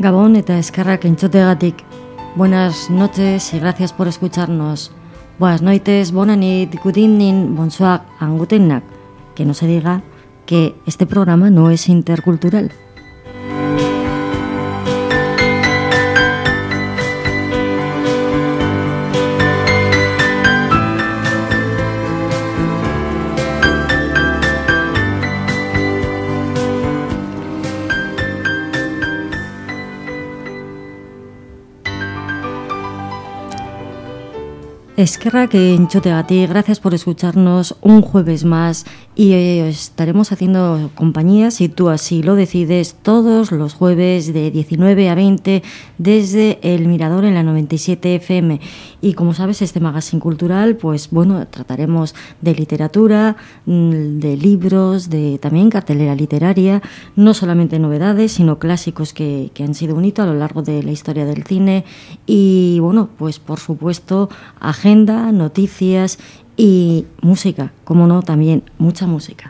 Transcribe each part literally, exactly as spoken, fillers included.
Gabón eta eskerrak entzutegatik. Buenas noches y gracias por escucharnos. Buenas noites, bonanit, gutinin, bonsoir, angutenak. Que no se diga que este programa no es intercultural. Eskerrak entzutegatik, gracias por escucharnos un jueves más y eh, estaremos haciendo compañía, si tú así lo decides, todos los jueves de diecinueve a veinte desde El Mirador en la noventa y siete F M. Y como sabes, este magazine cultural, pues bueno, trataremos de literatura, de libros, de también cartelera literaria, no solamente novedades, sino clásicos que, que han sido un hito a lo largo de la historia del cine y bueno, pues por supuesto, agenda, noticias y música, como no, también mucha música.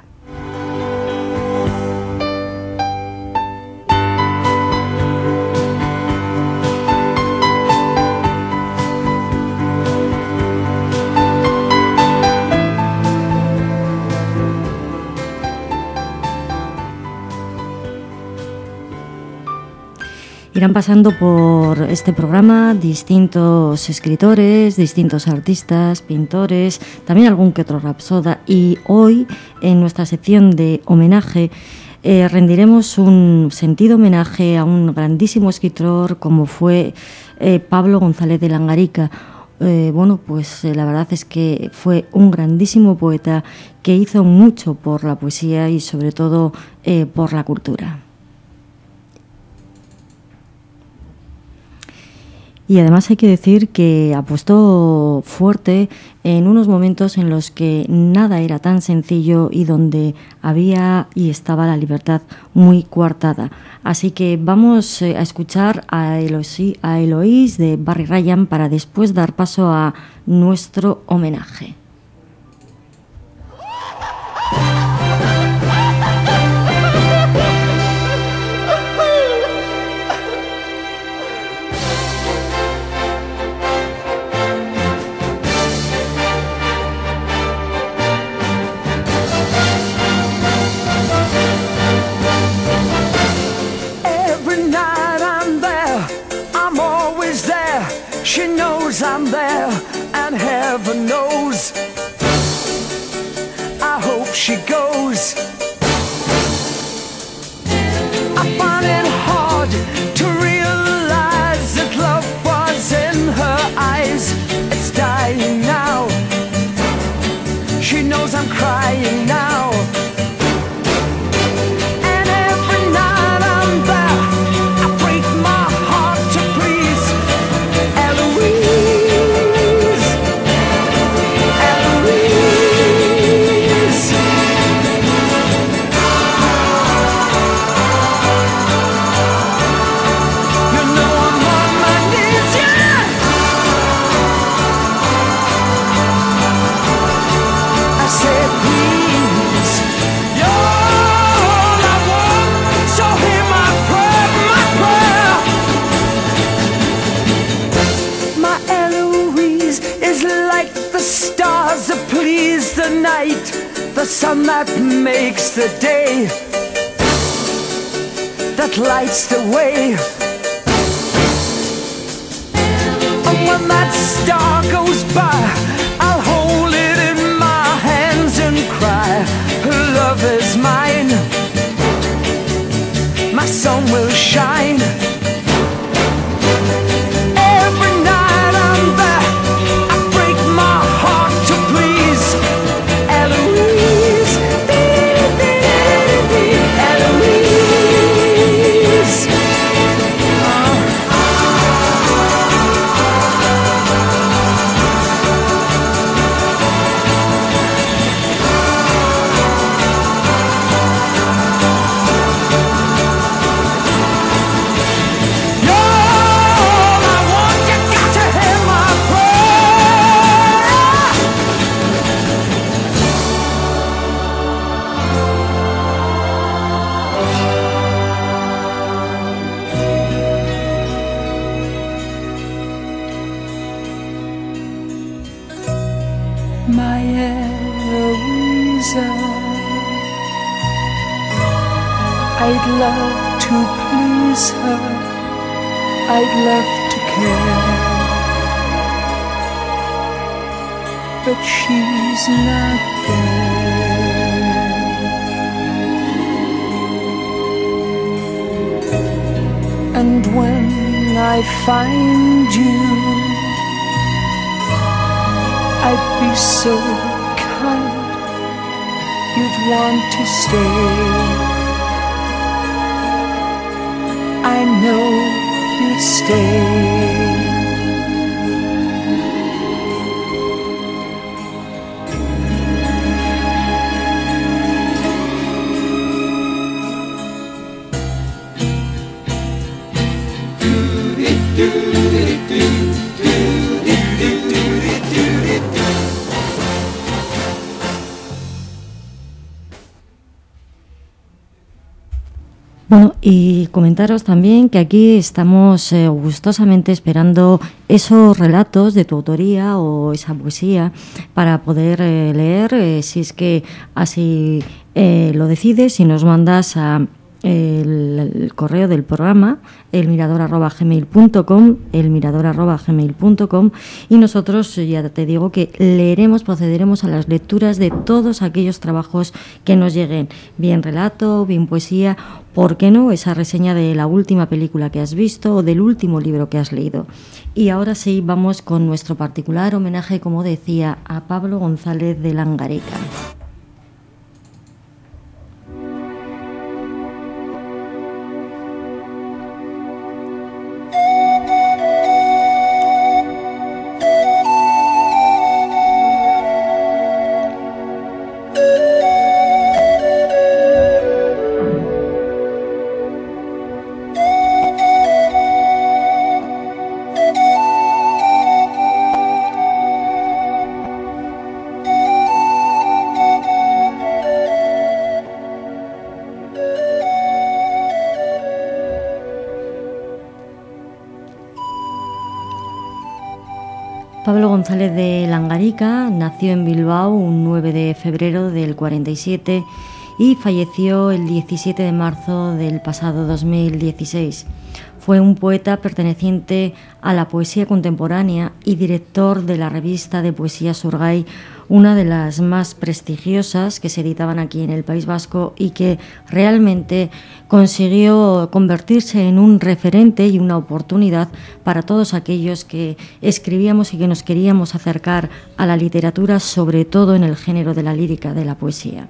Irán pasando por este programa distintos escritores, distintos artistas, pintores, también algún que otro rapsoda. Y hoy, en nuestra sección de homenaje, eh, rendiremos un sentido homenaje a un grandísimo escritor como fue eh, Pablo González de Langarica. Eh, bueno, pues eh, la verdad es que fue un grandísimo poeta que hizo mucho por la poesía y sobre todo eh, por la cultura. Y además hay que decir que apostó fuerte en unos momentos en los que nada era tan sencillo y donde había y estaba la libertad muy coartada. Así que vamos a escuchar a Eloís, a Eloís de Barry Ryan para después dar paso a nuestro homenaje. She knows I'm there, and heaven knows I hope she goes. I find it hard to realize that love was in her eyes. It's dying now. She knows I'm crying now. And every night I'm there, I break my heart to please Eloise, Eloise. You know I'm on my knees, yeah. I said, please, you're all I want, so hear my prayer, my prayer. My Eloise is like the stars that please the night, the sun that makes the day, that lights the way. And when that star goes by, I'll hold it in my hands and cry, her love is mine, my sun will shine. Every night I'm there, I break my heart to please Eloise, Eloise. Uh. pleaser. I'd love to please her, I'd love to care, but she's not there. And when I find you, I'd be so kind, you'd want to stay. I know you'd stay. Bueno, y comentaros también que aquí estamos eh, gustosamente esperando esos relatos de tu autoría o esa poesía para poder eh, leer, eh, si es que así eh, lo decides, y nos mandas a el, el correo del programa, elmirador arroba gmail punto com, elmirador arroba gmail punto com, y nosotros, ya te digo, que leeremos, procederemos a las lecturas de todos aquellos trabajos que nos lleguen, bien relato, bien poesía, ¿por qué no? Esa reseña de la última película que has visto o del último libro que has leído. Y ahora sí, vamos con nuestro particular homenaje, como decía, a Pablo González de Langarica. Pablo González de Langarica nació en Bilbao un nueve de febrero del cuarenta y siete y falleció el diecisiete de marzo del pasado dos mil dieciséis. Fue un poeta perteneciente a la poesía contemporánea y director de la revista de poesía Surgay, una de las más prestigiosas que se editaban aquí en el País Vasco y que realmente consiguió convertirse en un referente y una oportunidad para todos aquellos que escribíamos y que nos queríamos acercar a la literatura, sobre todo en el género de la lírica, de la poesía.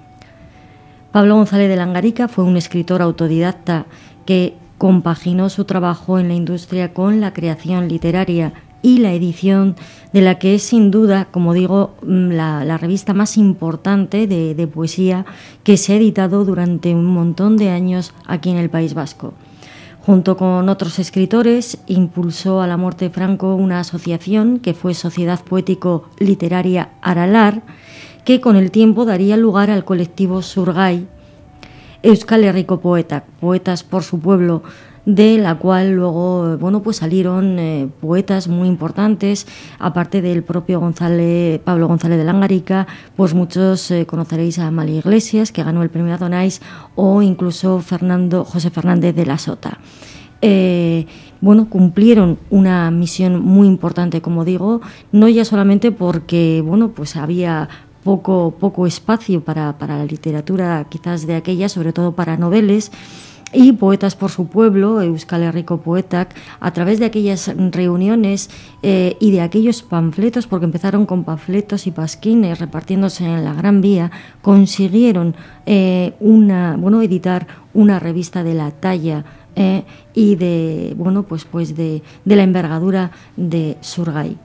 Pablo González de Langarica fue un escritor autodidacta que compaginó su trabajo en la industria con la creación literaria y la edición de la que es sin duda, como digo, la, la revista más importante de, de poesía que se ha editado durante un montón de años aquí en el País Vasco. Junto con otros escritores, impulsó a la muerte de Franco una asociación que fue Sociedad Poético-Literaria Aralar, que con el tiempo daría lugar al colectivo Surgay, Euskal Herriko Poetak, Poetas por su pueblo, de la cual luego bueno, pues salieron eh, poetas muy importantes, aparte del propio González, Pablo González de Langarica, pues muchos eh, conoceréis a Amalia Iglesias, que ganó el premio Adonais, o incluso Fernando, José Fernández de la Sota. Eh, bueno, cumplieron una misión muy importante, como digo, no ya solamente porque bueno, pues había poco, poco espacio para, para la literatura quizás de aquella, sobre todo para noveles, y Poetas por su pueblo, Euskal Herriko Poetak, a través de aquellas reuniones eh, y de aquellos panfletos, porque empezaron con panfletos y pasquines repartiéndose en la Gran Vía, consiguieron eh, una, bueno, editar una revista de la talla eh, y de, bueno, pues, pues de, de la envergadura de Surgay.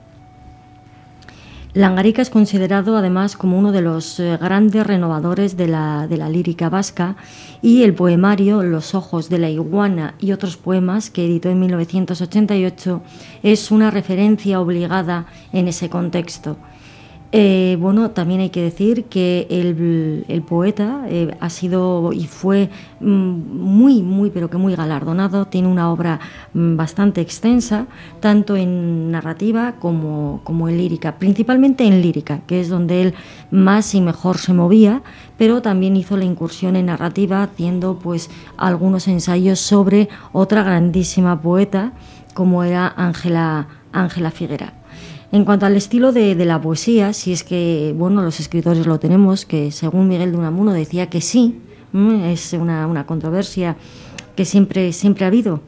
Langarica es considerado además como uno de los grandes renovadores de la, de la lírica vasca, y el poemario Los ojos de la iguana y otros poemas, que editó en mil novecientos ochenta y ocho, es una referencia obligada en ese contexto. Eh, bueno, también hay que decir que el, el poeta eh, ha sido y fue mm, muy, muy, pero que muy galardonado. Tiene una obra mm, bastante extensa, tanto en narrativa como, como en lírica, principalmente en lírica, que es donde él más y mejor se movía, pero también hizo la incursión en narrativa, haciendo pues algunos ensayos sobre otra grandísima poeta, como era Ángela Ángela Figuera. En cuanto al estilo de, de la poesía, si es que, bueno, los escritores lo tenemos, que según Miguel de Unamuno decía que sí, ¿m? es una, una controversia que siempre, siempre ha habido.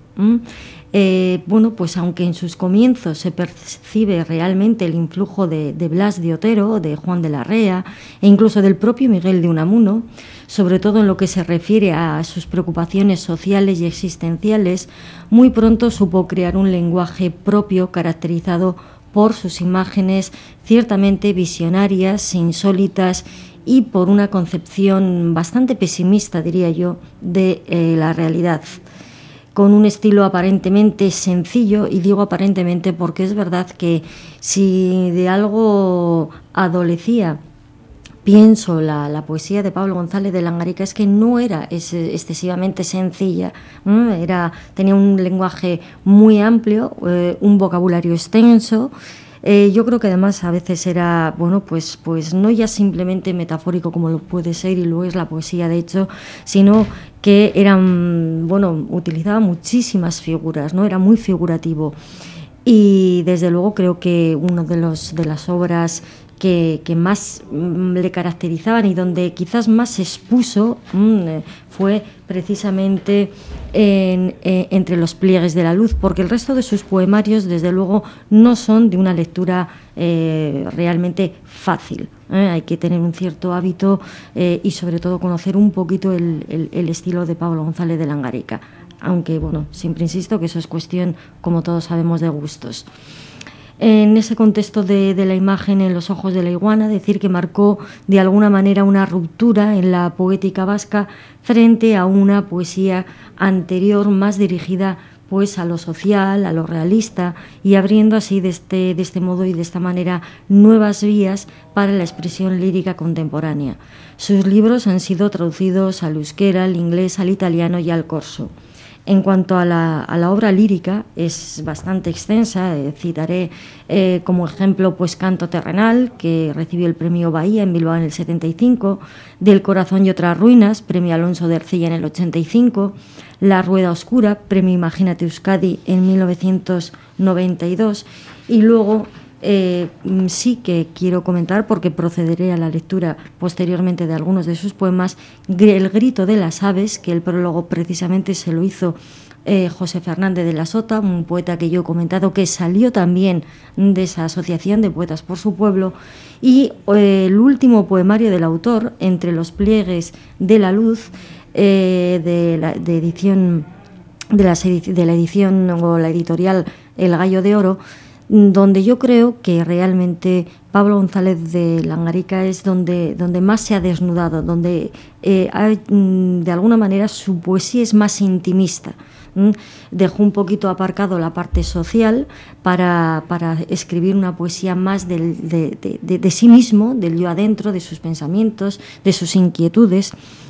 Eh, bueno, pues aunque en sus comienzos se percibe realmente el influjo de, de Blas de Otero, de Juan de Larrea e incluso del propio Miguel de Unamuno, sobre todo en lo que se refiere a sus preocupaciones sociales y existenciales, muy pronto supo crear un lenguaje propio caracterizado por sus imágenes ciertamente visionarias, insólitas y por una concepción bastante pesimista, diría yo, de eh, la realidad, con un estilo aparentemente sencillo, y digo aparentemente porque es verdad que si de algo adolecía, pienso, la, la poesía de Pablo González de Langarica, es que no era es, excesivamente sencilla, ¿eh? Era, tenía un lenguaje muy amplio, eh, un vocabulario extenso. Eh, yo creo que además a veces era, bueno, pues, pues no ya simplemente metafórico como lo puede ser y lo es la poesía, de hecho, sino que eran, bueno, utilizaba muchísimas figuras, ¿no? Era muy figurativo. Y desde luego creo que una de, los, de las obras que, que más mm, le caracterizaban y donde quizás más se expuso mm, fue precisamente en, eh, entre los pliegues de la luz, porque el resto de sus poemarios desde luego no son de una lectura eh, realmente fácil, ¿eh? Hay que tener un cierto hábito eh, y sobre todo conocer un poquito el, el, el estilo de Pablo González de Langarica, aunque bueno, siempre insisto que eso es cuestión, como todos sabemos, de gustos. En ese contexto de, de la imagen en los ojos de la iguana, decir que marcó de alguna manera una ruptura en la poética vasca frente a una poesía anterior más dirigida pues a lo social, a lo realista, y abriendo así de este, de este modo y de esta manera nuevas vías para la expresión lírica contemporánea. Sus libros han sido traducidos al euskera, al inglés, al italiano y al corso. En cuanto a la, a la obra lírica, es bastante extensa. Eh, citaré eh, como ejemplo pues Canto Terrenal, que recibió el premio Bahía en Bilbao en el setenta y cinco, Del Corazón y otras ruinas, premio Alonso de Ercilla en el ochenta y cinco, La Rueda Oscura, premio Imagínate Euskadi en mil novecientos noventa y dos, y luego Eh, sí que quiero comentar, porque procederé a la lectura posteriormente de algunos de sus poemas, El Grito de las Aves, que el prólogo precisamente se lo hizo eh, José Fernández de la Sota, un poeta que yo he comentado que salió también de esa asociación de poetas por su pueblo, y eh, el último poemario del autor, Entre los pliegues de la luz, eh, de, la, de edición de la, de la edición o la editorial El Gallo de Oro, donde yo creo que realmente Pablo González de Langarica es donde, donde más se ha desnudado, donde eh, hay, de alguna manera su poesía es más intimista. Dejó un poquito aparcado la parte social para, para escribir una poesía más del, de, de, de, de sí mismo, del yo adentro, de sus pensamientos, de sus inquietudes,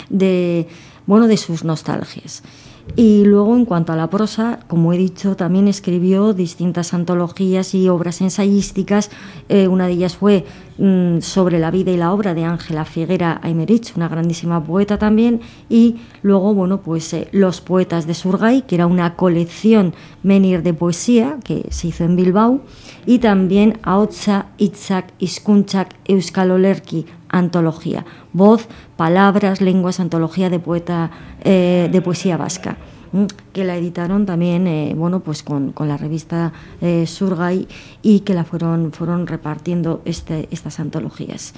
de, bueno, de sus nostalgias. Y luego, en cuanto a la prosa, como he dicho, también escribió distintas antologías y obras ensayísticas. Eh, una de ellas fue mmm, sobre la vida y la obra de Ángela Figuera Aymerich, una grandísima poeta también. Y luego, bueno, pues eh, Los Poetas de Surgay, que era una colección menir de poesía que se hizo en Bilbao. Y también Ahotsa, Hitzak, Hizkuntzak, Euskal Olerki, antología, voz, palabras, lenguas, antología de poeta eh, de poesía vasca, que la editaron también eh, bueno, pues con, con la revista eh, Surgay, y que la fueron, fueron repartiendo este, estas antologías.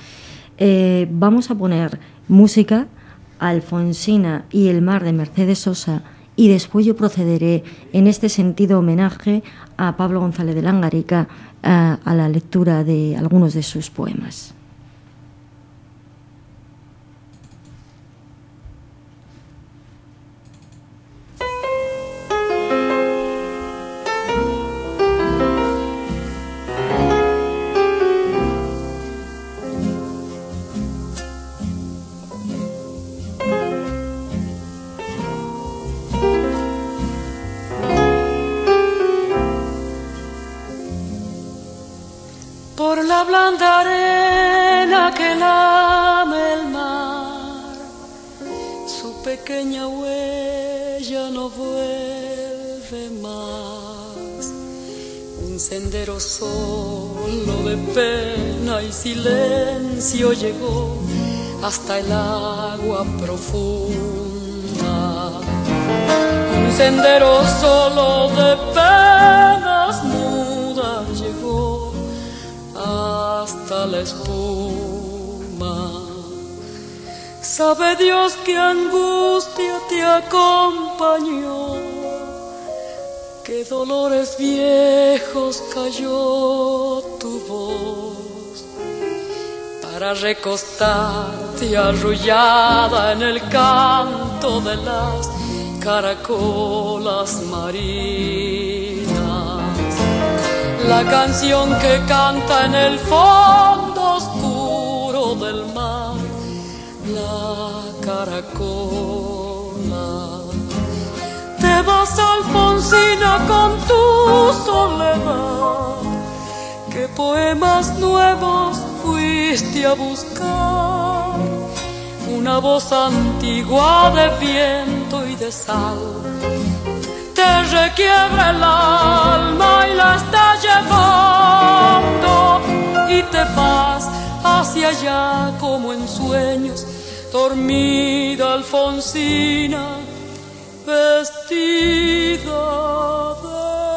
Eh, vamos a poner música, Alfonsina y el mar de Mercedes Sosa, y después yo procederé en este sentido homenaje a Pablo González de Langarica, a, a la lectura de algunos de sus poemas. pequeña huella no vuelve más. Un sendero solo de pena y silencio llegó hasta el agua profunda. Un sendero solo de penas mudas llegó hasta la espuma. Sabe Dios qué angustia te acompañó, qué dolores viejos cayó tu voz, para recostarte arrullada en el canto de las caracolas marinas. La canción que canta en el fondo oscuro del mar, la caracola. Te vas, Alfonsina, con tu soledad. ¿Qué poemas nuevos fuiste a buscar? Una voz antigua de viento y de sal te requiebra el alma y la está llevando, y te vas hacia allá como en sueños, dormida Alfonsina, vestida de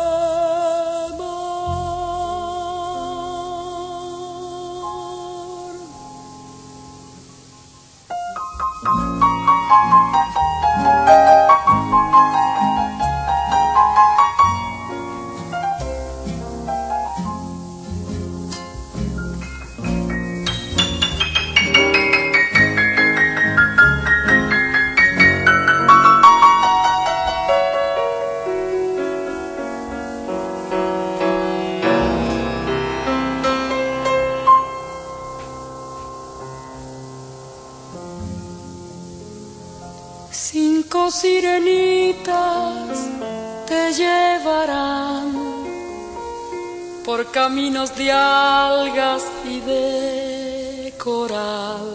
cinco sirenitas te llevarán por caminos de algas y de coral,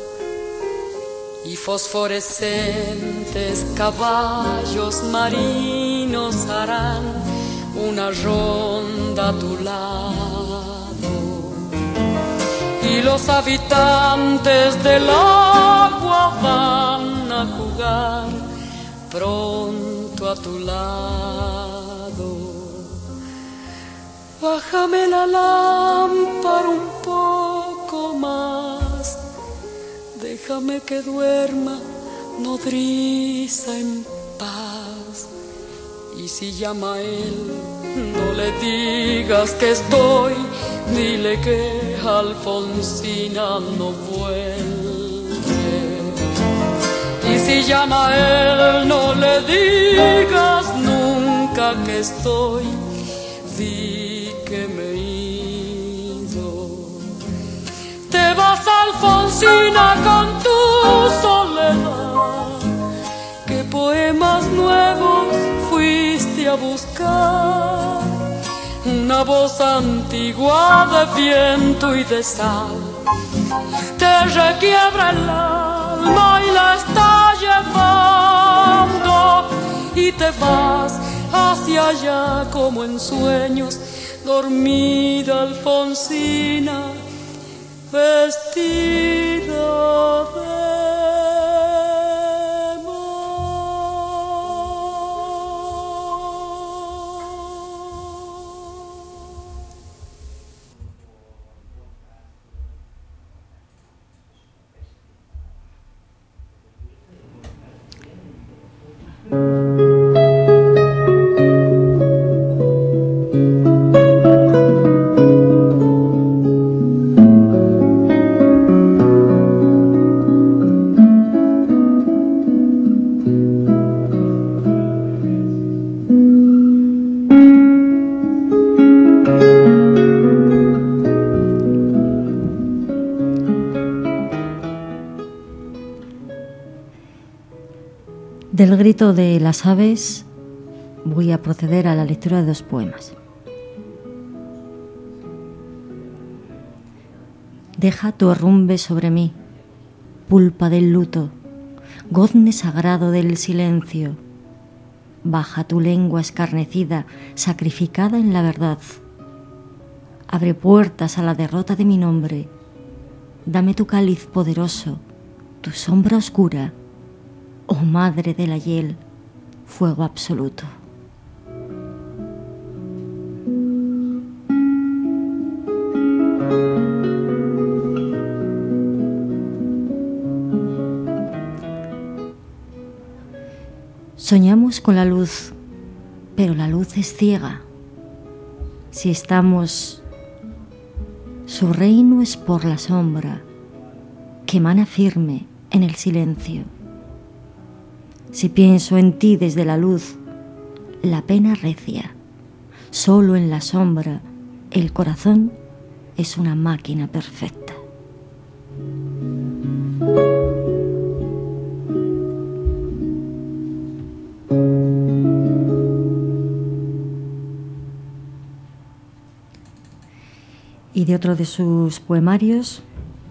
y fosforescentes caballos marinos harán una ronda a tu lado, y los habitantes del agua van a jugar pronto a tu lado. Bájame la lámpara un poco más, déjame que duerma nodriza en paz. Y si llama a él, no le digas que estoy, dile que Alfonsina no vuelve. Y si llama a él, no le digas nunca que estoy, di que me he ido. Te vas, Alfonsina, con tu soledad. ¿Qué poemas nuevos fuiste a buscar? Una voz antigua de viento y de sal te requiebra el alma y la está llevando, y te vas hacia allá como en sueños, dormida Alfonsina, vestida de Del grito de las aves voy a proceder a la lectura de dos poemas. Deja tu arrumbe sobre mí, pulpa del luto, gozne sagrado del silencio. Baja tu lengua escarnecida, sacrificada en la verdad. Abre puertas a la derrota de mi nombre. Dame tu cáliz poderoso, tu sombra oscura, oh madre de la hiel, fuego absoluto. Soñamos con la luz, pero la luz es ciega. Si estamos, su reino es por la sombra, que emana firme en el silencio. Si pienso en ti desde la luz, la pena recia. Solo en la sombra, el corazón es una máquina perfecta. Y de otro de sus poemarios,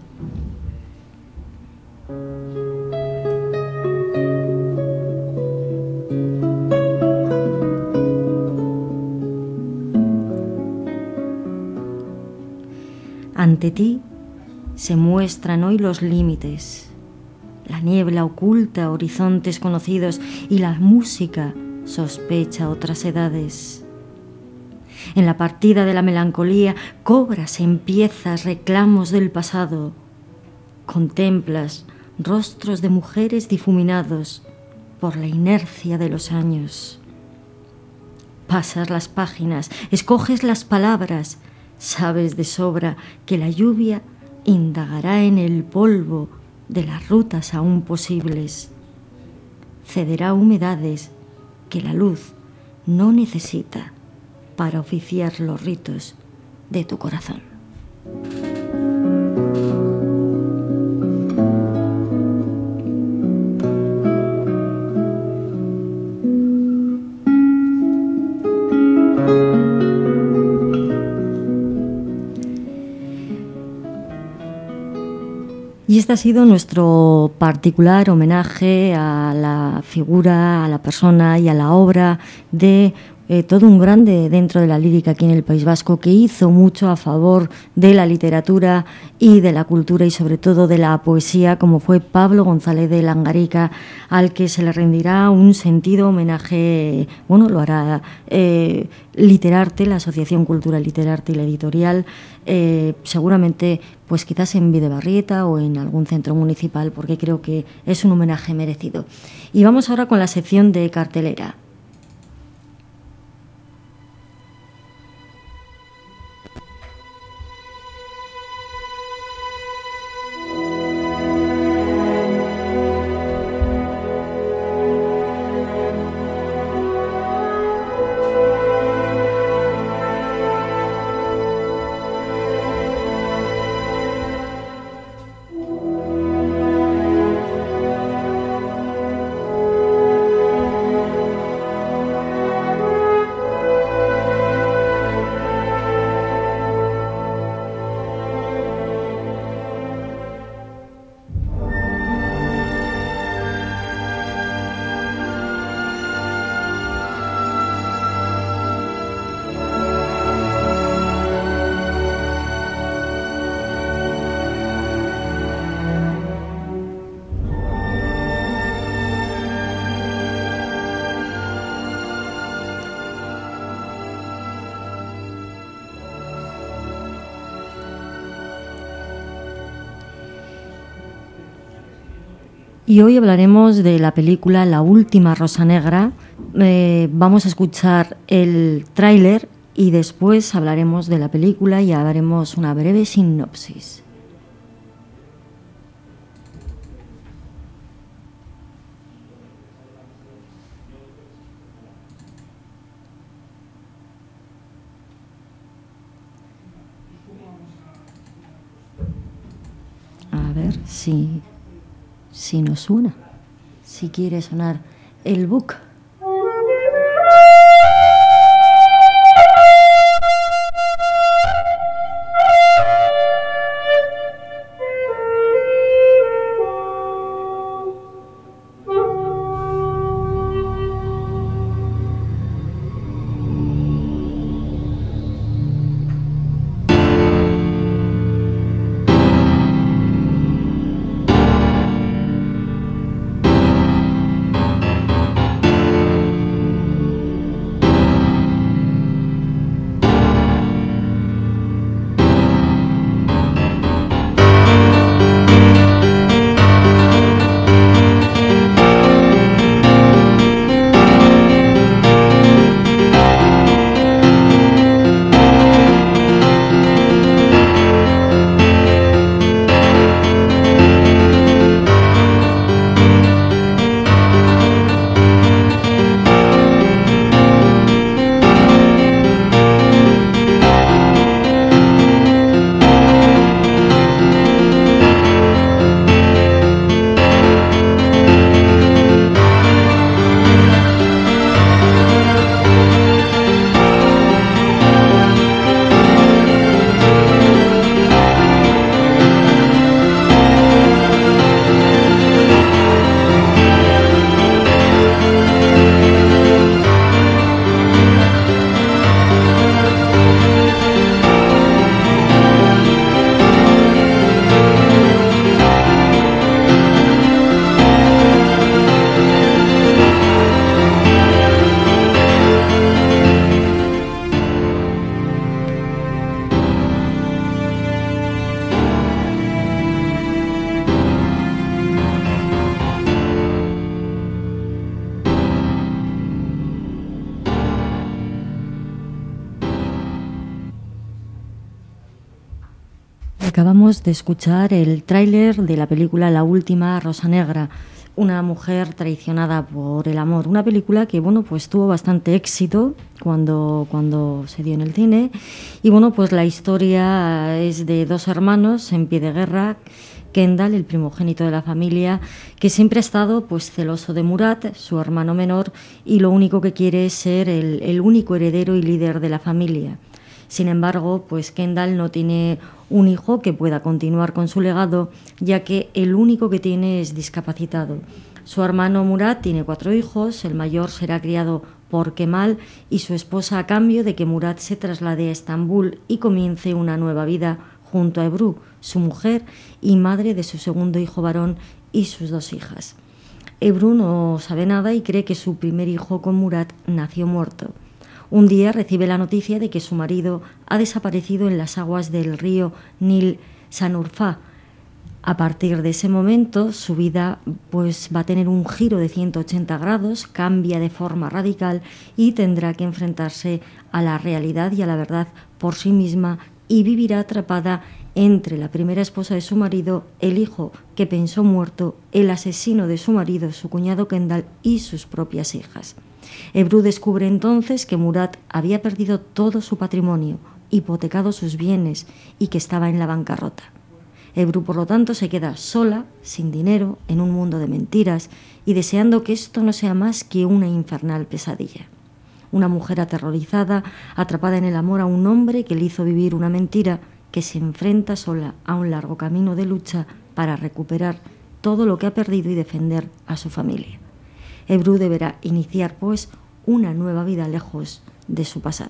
ante ti se muestran hoy los límites, la niebla oculta horizontes conocidos y la música sospecha otras edades. En la partida de la melancolía cobras en piezas reclamos del pasado. Contemplas rostros de mujeres difuminados por la inercia de los años. Pasas las páginas, escoges las palabras, sabes de sobra que la lluvia indagará en el polvo de las rutas aún posibles. Cederá humedades que la luz no necesita para oficiar los ritos de tu corazón. Y este ha sido nuestro particular homenaje a la figura, a la persona y a la obra de Eh, todo un grande dentro de la lírica aquí en el País Vasco, que hizo mucho a favor de la literatura y de la cultura y sobre todo de la poesía, como fue Pablo González de Langarica, al que se le rendirá un sentido homenaje. Bueno, lo hará eh, Literarte, la Asociación Cultural Literarte y la editorial, eh, seguramente pues quizás en Videbarrieta o en algún centro municipal, porque creo que es un homenaje merecido. Y vamos ahora con la sección de cartelera. Y hoy hablaremos de la película La última Rosa Negra. Eh, vamos a escuchar el tráiler y después hablaremos de la película y haremos una breve sinopsis. A ver si... si nos suena, si quiere sonar el book. Acabamos de escuchar el tráiler de la película La última Rosa Negra, una mujer traicionada por el amor. Una película que, bueno, pues tuvo bastante éxito cuando, cuando se dio en el cine. Y, bueno, pues la historia es de dos hermanos en pie de guerra. Kendall, el primogénito de la familia, que siempre ha estado pues celoso de Murat, su hermano menor, y lo único que quiere es ser el, el único heredero y líder de la familia. Sin embargo, pues Kendall no tiene un hijo que pueda continuar con su legado, ya que el único que tiene es discapacitado. Su hermano Murat tiene cuatro hijos, el mayor será criado por Kemal y su esposa a cambio de que Murat se traslade a Estambul y comience una nueva vida junto a Ebru, su mujer y madre de su segundo hijo varón y sus dos hijas. Ebru no sabe nada y cree que su primer hijo con Murat nació muerto. Un día recibe la noticia de que su marido ha desaparecido en las aguas del río Nil Sanurfa. A partir de ese momento, su vida pues, va a tener un giro de ciento ochenta grados, cambia de forma radical y tendrá que enfrentarse a la realidad y a la verdad por sí misma y vivirá atrapada entre la primera esposa de su marido, el hijo que pensó muerto, el asesino de su marido, su cuñado Kendall y sus propias hijas. Ebru descubre entonces que Murat había perdido todo su patrimonio, hipotecado sus bienes y que estaba en la bancarrota. Ebru, por lo tanto, se queda sola, sin dinero, en un mundo de mentiras y deseando que esto no sea más que una infernal pesadilla. Una mujer aterrorizada, atrapada en el amor a un hombre que le hizo vivir una mentira, que se enfrenta sola a un largo camino de lucha para recuperar todo lo que ha perdido y defender a su familia. Ebru deberá iniciar, pues, una nueva vida lejos de su pasado.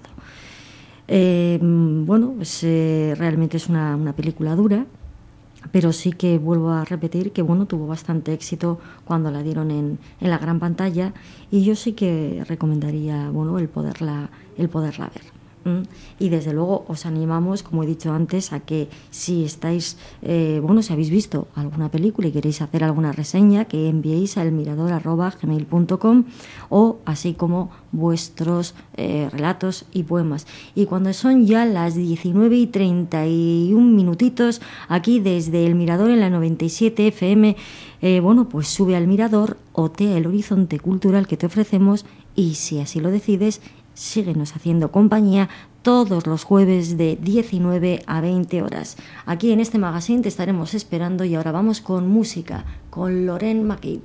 Eh, bueno, pues, eh, realmente es una, una película dura, pero sí que vuelvo a repetir que, bueno, tuvo bastante éxito cuando la dieron en, en la gran pantalla y yo sí que recomendaría, bueno, el poderla, el poderla ver. Y desde luego os animamos, como he dicho antes, a que si estáis, eh, bueno, si habéis visto alguna película y queréis hacer alguna reseña, que enviéis a elmirador arroba gmail punto com o así como vuestros eh, relatos y poemas. Y cuando son ya las diecinueve y treinta y un minutitos, aquí desde El Mirador en la noventa y siete F M, eh, bueno, pues sube al Mirador, otea el horizonte cultural que te ofrecemos y si así lo decides, síguenos haciendo compañía todos los jueves de diecinueve a veinte horas. Aquí en este magazine te estaremos esperando y ahora vamos con música, con Lauren McKay.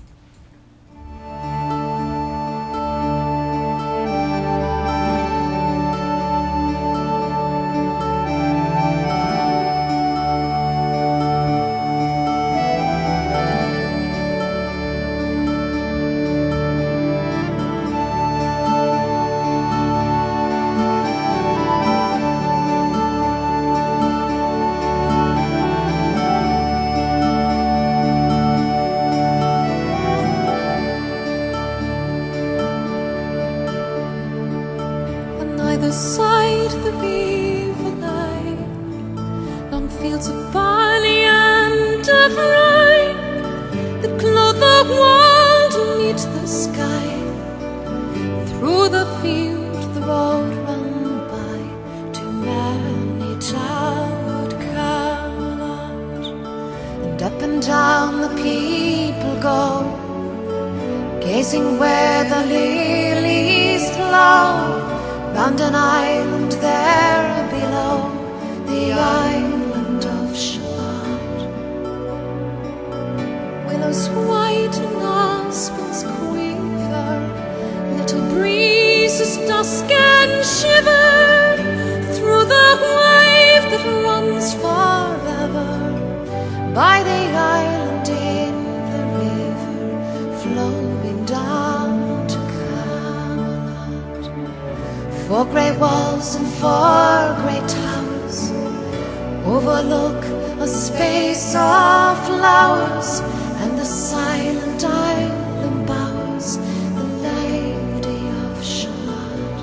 Four great walls and four great towers overlook a space of flowers, and the silent isle embowers the Lady of Shalott.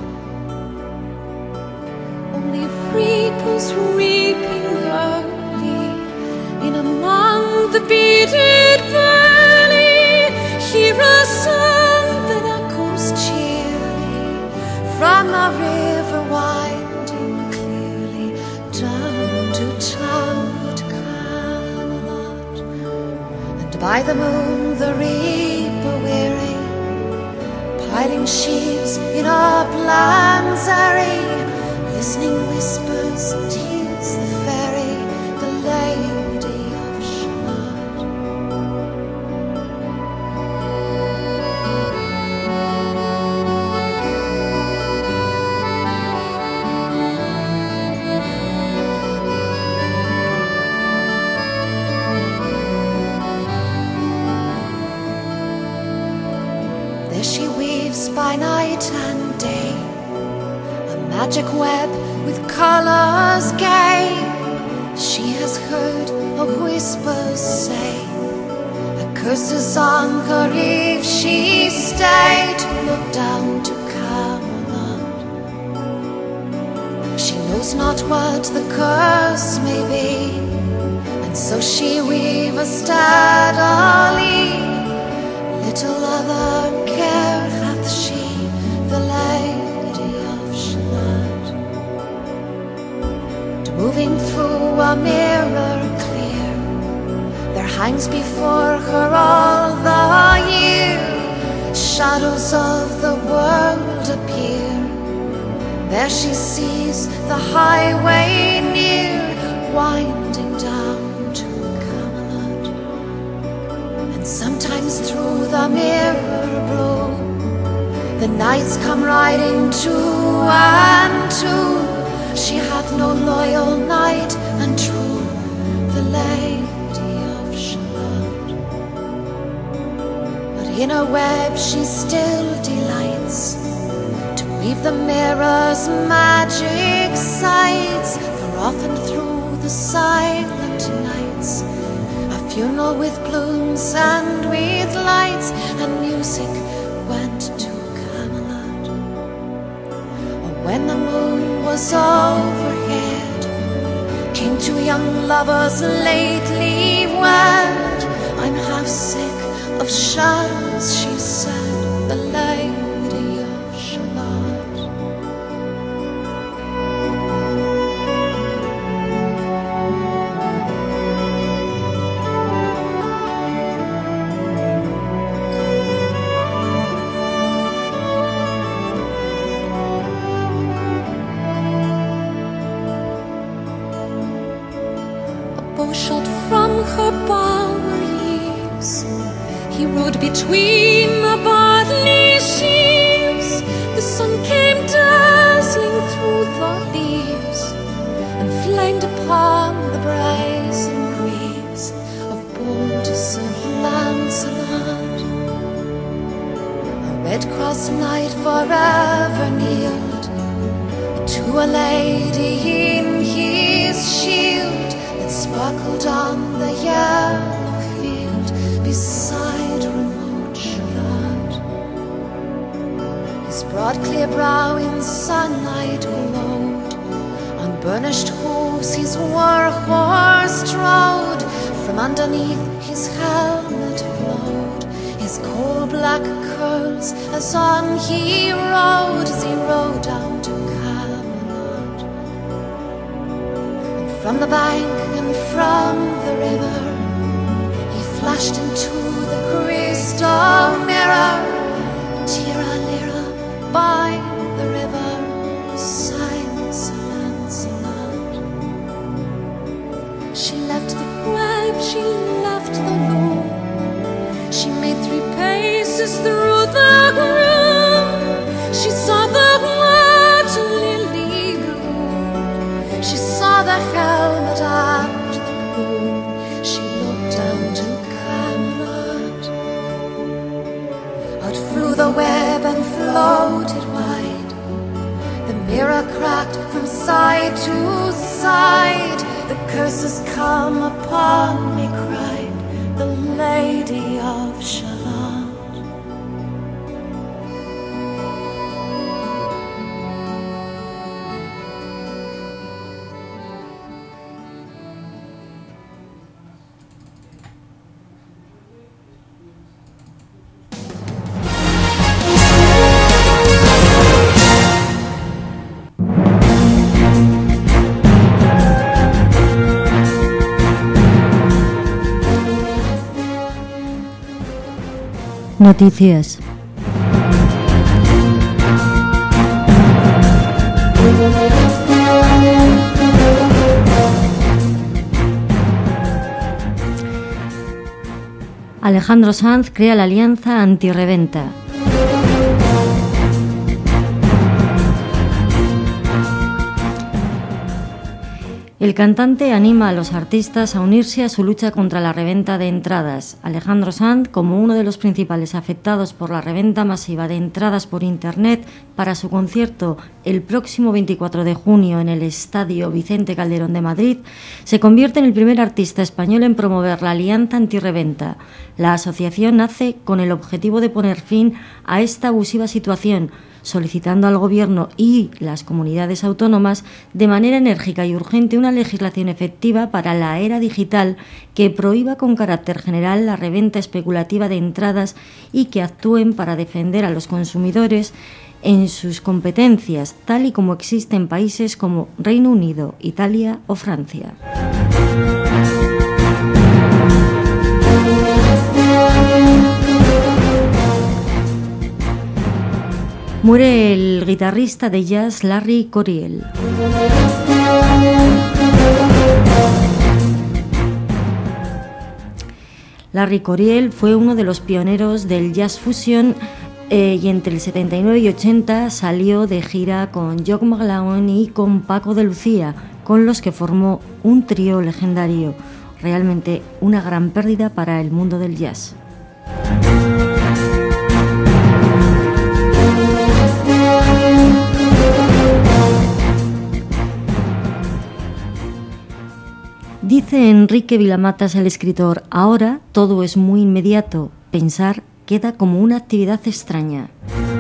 Only reapers reaping early in among the beaded barley hear a song that echoes cheerly from the river winding clearly down to town. by the moon the reaper weary, piling sheaves in uplands airy, listening whispers tease the fairy, the lady of Shalott. There she weaves by night and day, a magic web with colors gay. She has heard of whispers say, a curse is on her if she stayed to look down to Camelot. She knows not what the curse may be, and so she weaves steadily. Little other care hath she, the lady of Shalott. Moving through a mirror clear, there hangs before her all the year. Shadows of the world appear. There she sees the highway near, winding down to Camelot. And sometimes through the mirror blow, the knights come riding two and two. She hath no loyal knight and true, the lady of Shalott. But in her web she still delights to weave the mirror's magic sights. For often through the silent nights, a funeral with plumes and with lights and music went to Camelot. Or when the moon was overhead, came two young lovers lately wed. I'm half sick of shadows, she said, the lady of Shalott. Shot from her bower leaves, he rode between the barley sheaves. The sun came dazzling through the leaves and flamed upon the brazen greaves of bold Sir Lancelot. A red-crossed knight forever kneeled to a lady in his shield, sparkled on the yellow field beside remote Shalott. His broad clear brow in sunlight glowed, on burnished hooves his war horse trode. From underneath his helmet flowed his coal black curls, as on he rode, as he rode down to Camelot. And from the bank and from the river he flashed into the crystal mirror. Tira lira by the river sang Sir Lancelot. She left the web, she left the loom, she made three paces through the gloom. She saw the water lily bloom, she saw the helmet and the plume. She looked down to Camelot. Out flew the web and floated wide, the mirror cracked from side to side. The curses come upon me, cried the lady of Shalott. Noticias. Alejandro Sanz crea la Alianza Antirreventa. El cantante anima a los artistas a unirse a su lucha contra la reventa de entradas. Alejandro Sanz, como uno de los principales afectados por la reventa masiva de entradas por Internet para su concierto el próximo veinticuatro de junio en el Estadio Vicente Calderón de Madrid, se convierte en el primer artista español en promover la Alianza Antirreventa. La asociación nace con el objetivo de poner fin a esta abusiva situación, solicitando al Gobierno y las comunidades autónomas de manera enérgica y urgente una legislación efectiva para la era digital que prohíba con carácter general la reventa especulativa de entradas y que actúen para defender a los consumidores en sus competencias, tal y como existe en países como Reino Unido, Italia o Francia. Muere el guitarrista de jazz Larry Coryell. Larry Coryell fue uno de los pioneros del jazz fusion eh, y entre el setenta y nueve y ochenta salió de gira con Jock McLaughlin y con Paco de Lucía, con los que formó un trío legendario. Realmente una gran pérdida para el mundo del jazz. Dice Enrique Vilamatas, el escritor: ahora todo es muy inmediato, pensar queda como una actividad extraña.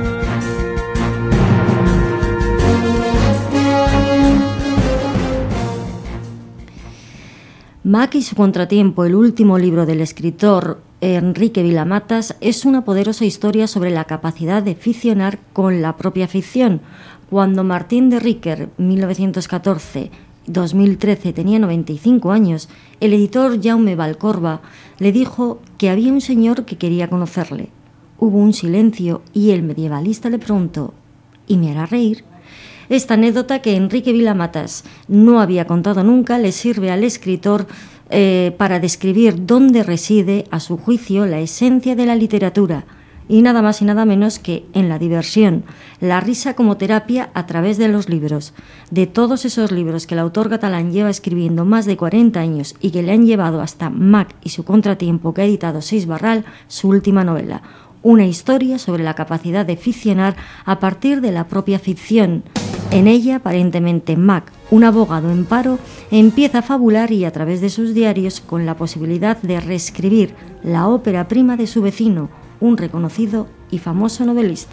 Mac y su contratiempo, el último libro del escritor Enrique Vilamatas, es una poderosa historia sobre la capacidad de ficcionar con la propia ficción. Cuando Martín de Riquer, mil novecientos catorce a dos mil trece, tenía noventa y cinco años, el editor Jaume Valcorba le dijo que había un señor que quería conocerle. Hubo un silencio y el medievalista le preguntó: ¿y me hará reír? Esta anécdota, que Enrique Vilamatas no había contado nunca, le sirve al escritor eh, para describir dónde reside, a su juicio, la esencia de la literatura, y nada más y nada menos que en la diversión, la risa como terapia a través de los libros. De todos esos libros que el autor catalán lleva escribiendo más de cuarenta años y que le han llevado hasta Mac y su contratiempo, que ha editado Seix Barral, su última novela. Una historia sobre la capacidad de ficcionar a partir de la propia ficción. En ella, aparentemente, Mac, un abogado en paro, empieza a fabular y, a través de sus diarios, con la posibilidad de reescribir la ópera prima de su vecino, un reconocido y famoso novelista.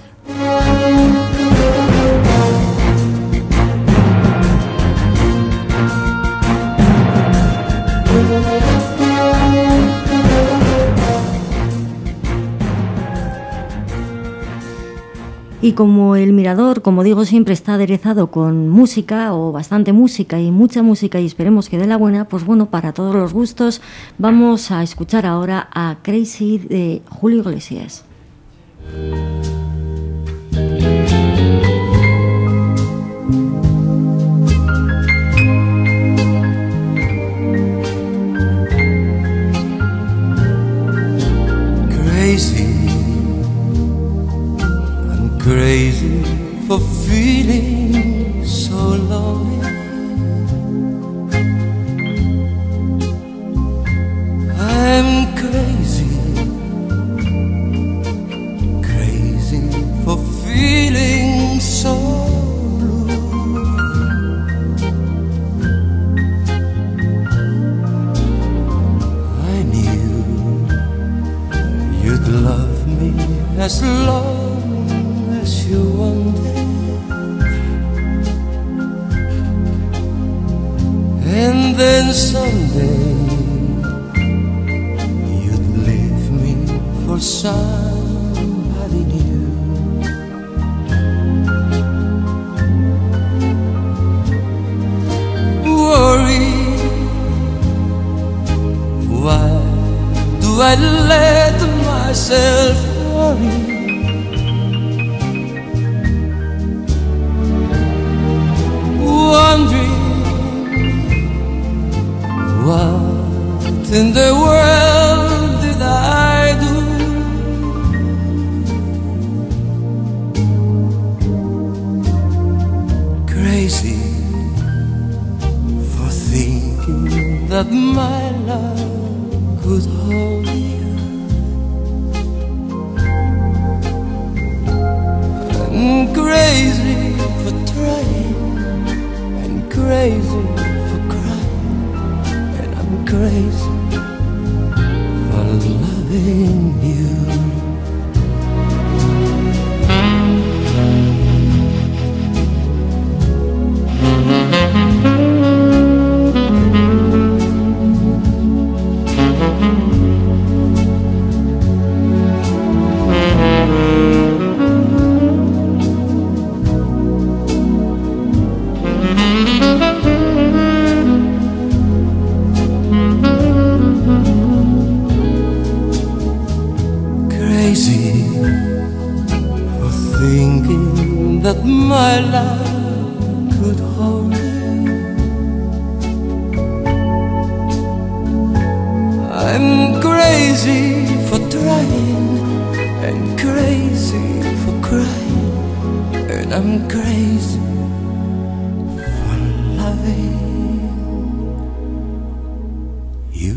Y como el Mirador, como digo siempre, está aderezado con música, o bastante música y mucha música, y esperemos que dé la buena, pues bueno, para todos los gustos, vamos a escuchar ahora a Crazy de Julio Iglesias. Crazy for feeling so lonely. I'm crazy, crazy for feeling so blue. I knew you'd love me as long you wanted, and then someday you'd leave me for somebody new. Worry, why do I let myself story. Wondering what in the world did I do? Crazy for thinking that my love could hold you, and crazy for trying, and crazy for crying, and I'm crazy for loving you. That my love could hold you. I'm crazy for trying, and crazy for crying, and I'm crazy for loving you.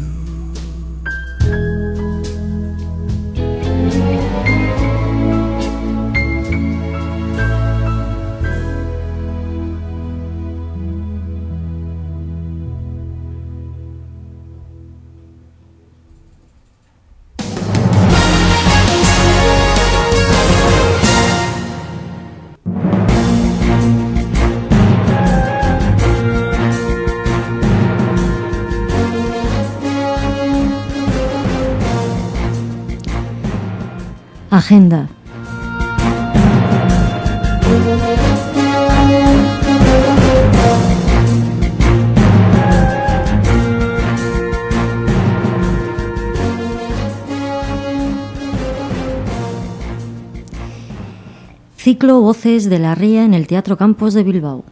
Agenda. Ciclo Voces de la Ría en el Teatro Campos de Bilbao.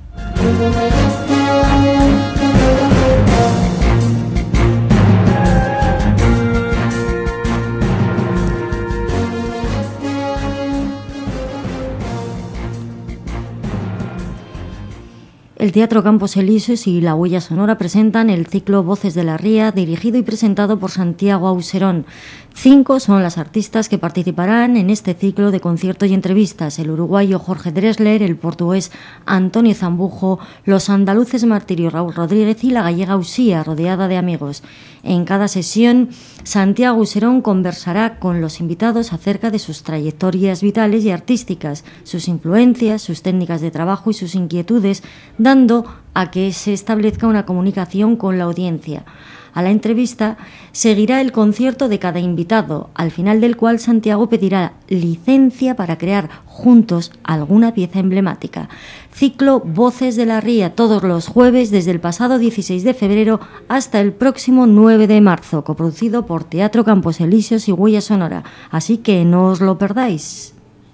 El Teatro Campos Elíseos y La Huella Sonora presentan el ciclo Voces de la Ría, dirigido y presentado por Santiago Auserón. Cinco son las artistas que participarán en este ciclo de conciertos y entrevistas: el uruguayo Jorge Drexler, el portugués Antonio Zambujo, los andaluces Martirio Raúl Rodríguez y la gallega Usía, rodeada de amigos. En cada sesión, Santiago Auserón conversará con los invitados acerca de sus trayectorias vitales y artísticas, sus influencias, sus técnicas de trabajo y sus inquietudes, dando a que se establezca una comunicación con la audiencia. A la entrevista seguirá el concierto de cada invitado, al final del cual Santiago pedirá licencia para crear juntos alguna pieza emblemática. Ciclo Voces de la Ría, todos los jueves desde el pasado dieciséis de febrero hasta el próximo nueve de marzo, coproducido por Teatro Campos Elíseos y Huella Sonora. Así que no os lo perdáis.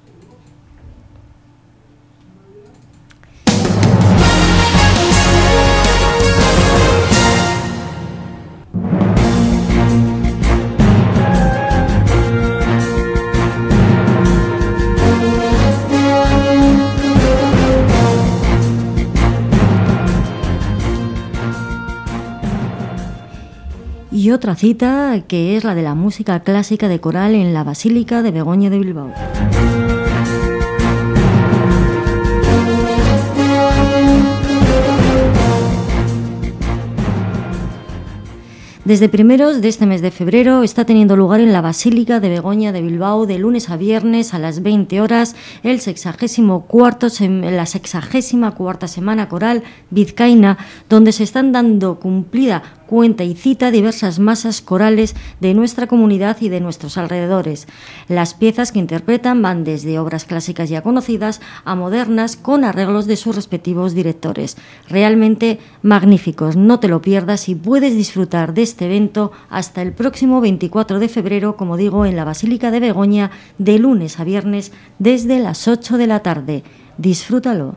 Y otra cita, que es la de la música clásica de coral en la Basílica de Begoña de Bilbao. Desde primeros de este mes de febrero está teniendo lugar en la Basílica de Begoña de Bilbao de lunes a viernes a las veinte horas el sexagésimo cuarto, la sexagésima cuarta semana coral vizcaína, donde se están dando cumplida cuenta y cita diversas masas corales de nuestra comunidad y de nuestros alrededores. Las piezas que interpretan van desde obras clásicas ya conocidas a modernas con arreglos de sus respectivos directores. Realmente magníficos, no te lo pierdas y puedes disfrutar de este evento hasta el próximo veinticuatro de febrero, como digo, en la Basílica de Begoña, de lunes a viernes desde las ocho de la tarde. Disfrútalo.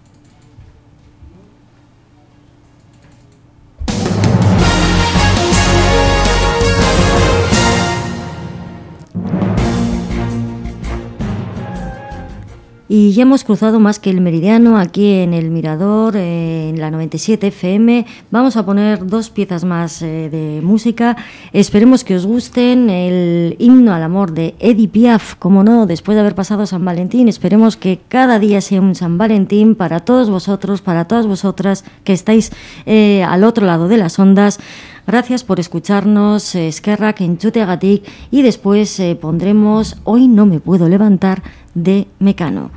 Y ya hemos cruzado más que el meridiano aquí en el Mirador, eh, en la noventa y siete F M. Vamos a poner dos piezas más eh, de música. Esperemos que os gusten. El himno al amor de Edith Piaf, como no, después de haber pasado San Valentín. Esperemos que cada día sea un San Valentín para todos vosotros, para todas vosotras que estáis eh, al otro lado de las ondas. Gracias por escucharnos, eh, Eskerrak entzuteagatik, y después eh, pondremos Hoy no me puedo levantar de Mecano.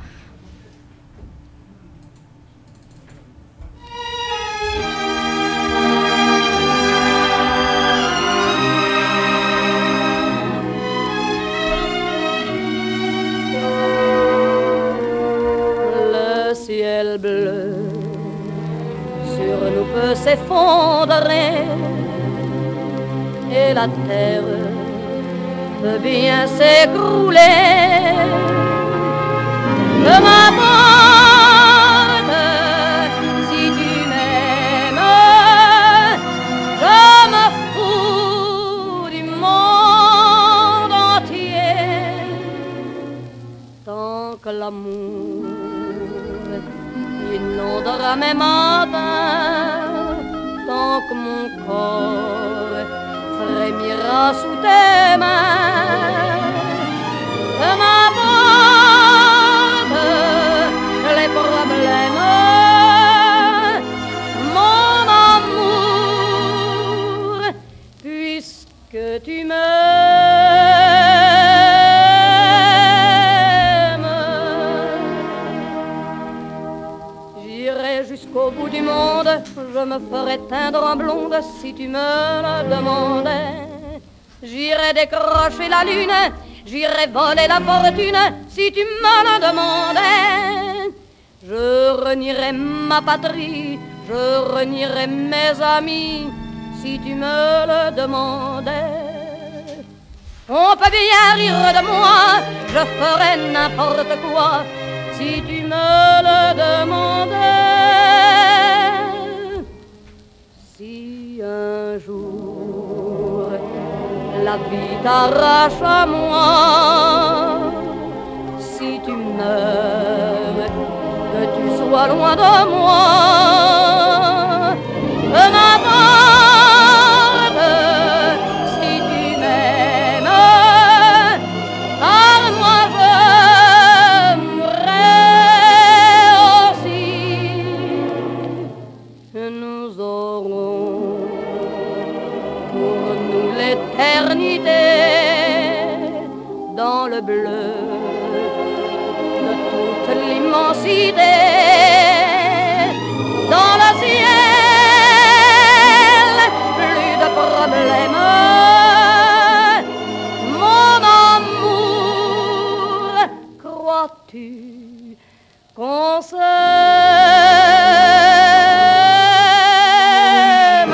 Le ciel bleu sur nous peut s'effondrer et la terre peut bien s'écrouler. De ma porte, si tu m'aimes, je me fous du monde entier. Tant que l'amour inondera mes matins, tant que mon corps frémira sous tes mains. De ma porte, les problèmes, mon amour, puisque tu m'aimes. J'irai jusqu'au bout du monde, je me ferai teindre en blonde si tu me le demandais. J'irai décrocher la lune, j'irai voler la fortune si tu me le demandais. Je renierai ma patrie, je renierai mes amis si tu me le demandais. On peut bien rire de moi, je ferai n'importe quoi si tu me le demandais. Si un jour la vie t'arrache à moi, si tu meurs, que tu sois loin de moi, peu m'importe si tu m'aimes, car moi je mourrai aussi. Nous aurons pour nous l'éternité dans le bleu de toute l'immensité, dans le ciel, plus de problèmes. Mon amour, crois-tu qu'on s'aime?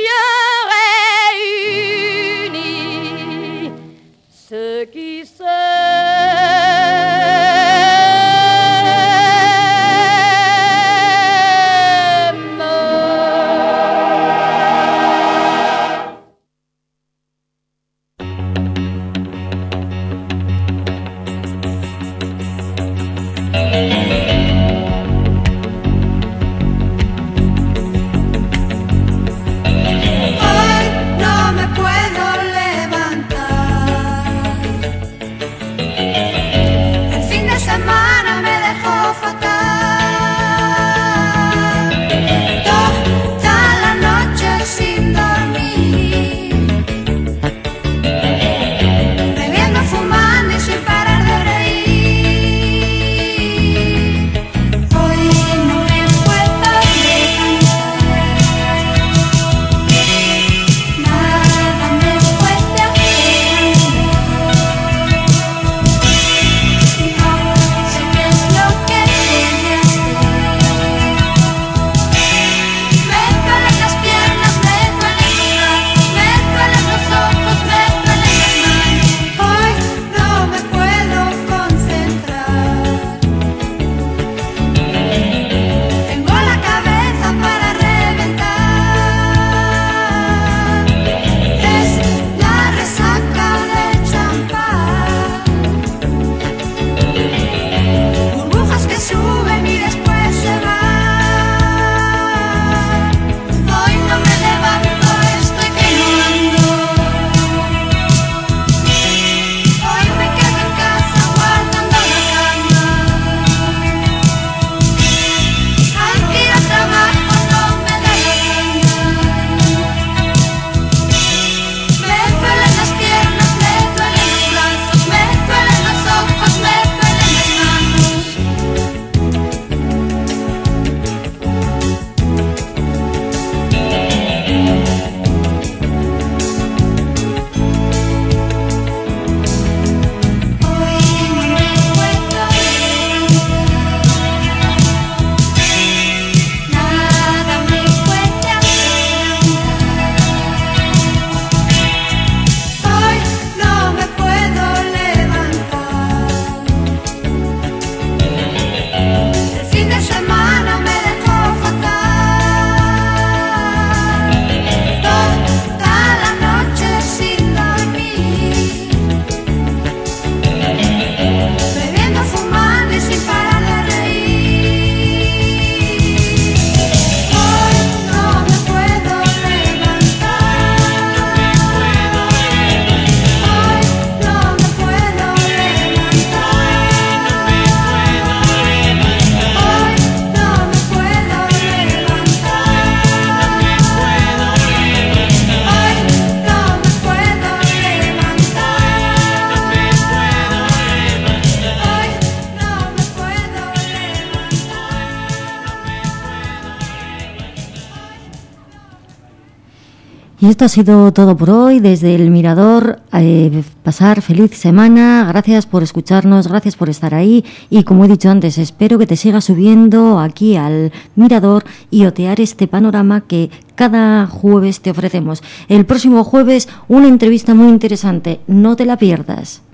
Dieu réunit ceux qui s'aiment. Y esto ha sido todo por hoy desde el Mirador. Eh, pasar feliz semana, gracias por escucharnos, gracias por estar ahí y como he dicho antes, espero que te sigas subiendo aquí al Mirador y otear este panorama que cada jueves te ofrecemos. El próximo jueves una entrevista muy interesante, no te la pierdas.